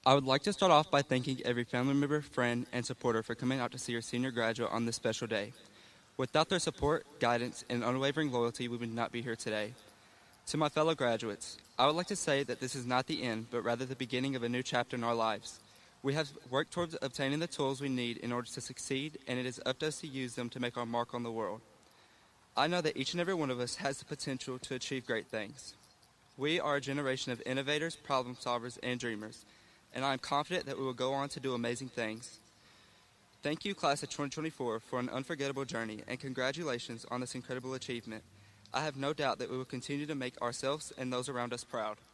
I would like to start off by thanking every family member, friend, and supporter for coming out to see your senior graduate on this special day. Without their support, guidance, and unwavering loyalty, we would not be here today. To my fellow graduates, I would like to say that this is not the end, but rather the beginning of a new chapter in our lives. We have worked towards obtaining the tools we need in order to succeed, and it is up to us to use them to make our mark on the world. I know that each and every one of us has the potential to achieve great things. We are a generation of innovators, problem solvers, and dreamers, and I am confident that we will go on to do amazing things. Thank you, Class of 2024, for an unforgettable journey, and congratulations on this incredible achievement. I have no doubt that we will continue to make ourselves and those around us proud.